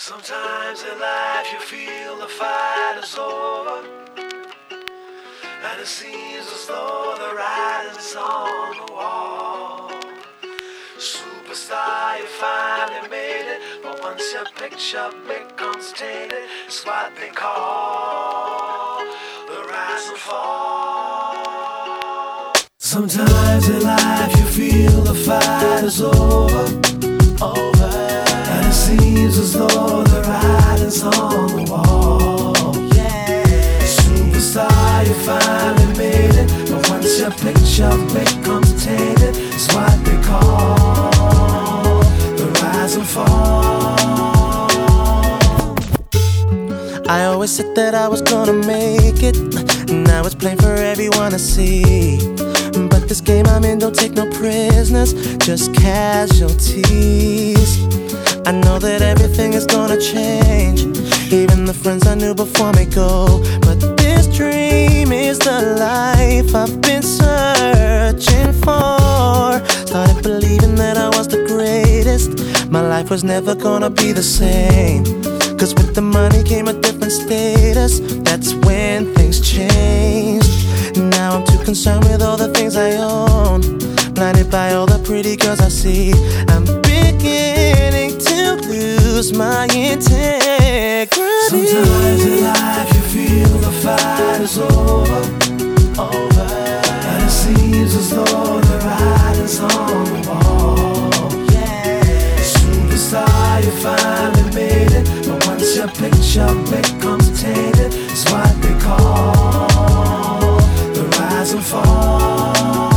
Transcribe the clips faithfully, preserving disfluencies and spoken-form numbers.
Sometimes in life you feel the fight is over, and it seems as though the writing's on the wall. Superstar, you finally made it, but once your picture becomes tainted, it's what they call the rise and fall. Sometimes in life you feel the fight is over, over, and it seems as though the writing's on the wall. Yeah. Superstar, you finally made it, but once your picture becomes tainted, it's what they call the rise and fall. I always said that I was gonna make it, now it's plain for everyone to see. But this game I'm in don't take no prisoners, just casualties. I know that everything is gonna change, even the friends I knew before me go. But this dream is the life I've been searching for. Started believing that I was the greatest, my life was never gonna be the same. Cause with the money came a different status, that's when things changed. Now I'm too concerned with all the things I own, blinded by all the pretty girls I see. I'm beginning to lose my integrity. Sometimes in life you feel the fight is over, over, and it seems as though the writing's on the wall. Yeah. Superstar, you finally made it, but once your picture becomes tainted, it's what they call the rise and fall.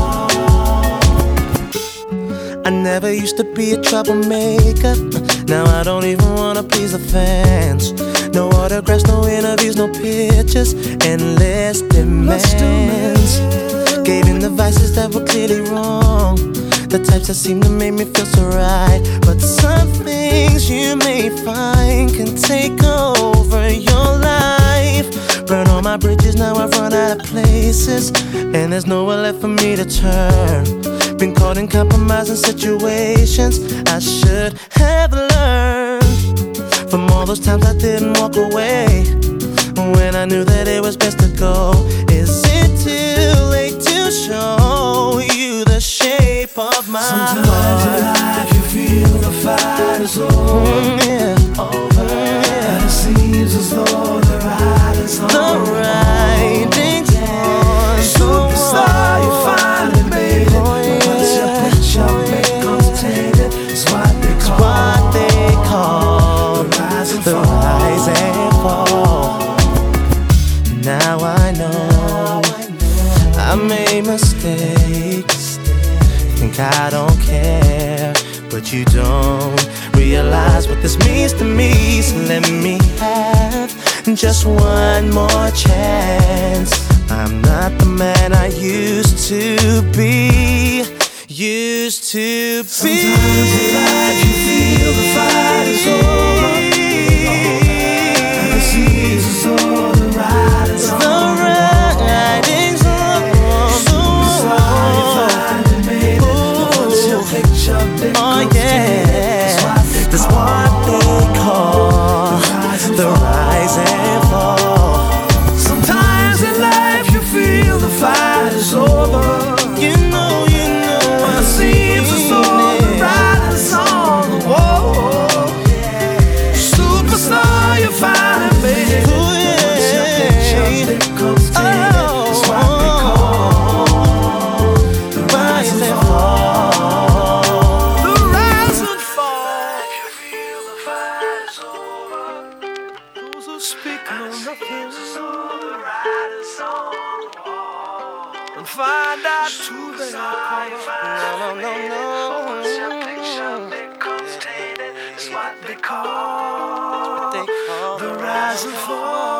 I never used to be a troublemaker, now I don't even wanna please the fans. No autographs, no interviews, no pictures, endless demands. Gave in the vices that were clearly wrong, the types that seem to make me feel so right. But some things you may find can take over your life. Burn all my bridges, now I've run out of places, and there's nowhere left for me to turn. Been caught in compromising situations I should have learned from all those times I didn't walk away when I knew that it was best to go. Is it too late to show you the shape of my Sometimes heart? in life you feel the fight is over, Mm, yeah. over, Yeah. and it seems as though the writing's on The writing's on the Superstar, you finally made it, Oh, but once your yeah. picture becomes tainted, it's what they call, what they call the rise and the fall. rise and fall. Now I know I made mistakes, think I don't care, but you don't realize what this means to me. So let me have just one more chance. I'm not the man I used to be, used to be. Sometimes in life you feel the fight is over, and it seems as though the writing's on the wall. Superstar, you finally made it, but once your picture becomes Oh tainted, yeah, it's what they that's call what they call the rise and fall. Sometimes in life you feel the fight is over, You know, you know, and I it seems as though the writing's on the wall. Superstar, you finally made it, but once your picture becomes tainted, it's what they call the rise and fall. The rise and fall. If you feel the fight is over, those who speak know nothing. The writing's on the wall, and find out who they are. No, no, no, Once your no. picture becomes tainted, it's what they call They call the rise and fall.